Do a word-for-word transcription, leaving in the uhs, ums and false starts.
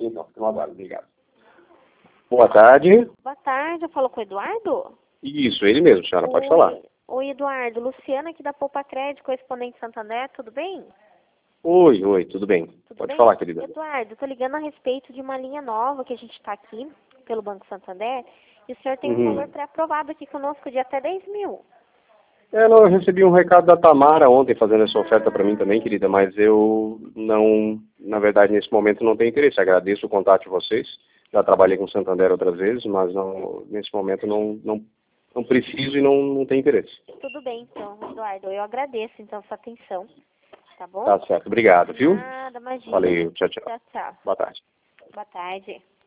aqui então, fica no aguardo, obrigado. Boa tarde. Boa tarde, eu falo com o Eduardo? Isso, ele mesmo, senhora, pode Oi. falar. Oi, Eduardo. Luciana aqui da Poupa Crédito, correspondente Santander, tudo bem? Oi, oi, tudo bem? Tudo Pode bem? falar, querida. Eduardo, estou ligando a respeito de uma linha nova que a gente está aqui, pelo Banco Santander, e o senhor tem um Uhum. valor pré-aprovado aqui conosco de até dez mil. É, não, eu recebi um recado da Tamara ontem fazendo essa oferta para mim também, querida, mas eu não, na verdade, nesse momento não tenho interesse. Agradeço o contato de vocês. Já trabalhei com o Santander outras vezes, mas não, nesse momento não, não, não preciso e não, não tenho interesse. Tudo bem, então, Eduardo. Eu agradeço, então, sua atenção. Tá bom? Tá certo, obrigado, viu? Nada, imagina. Valeu, tchau, tchau. Tchau, tchau. Boa tarde. Boa tarde.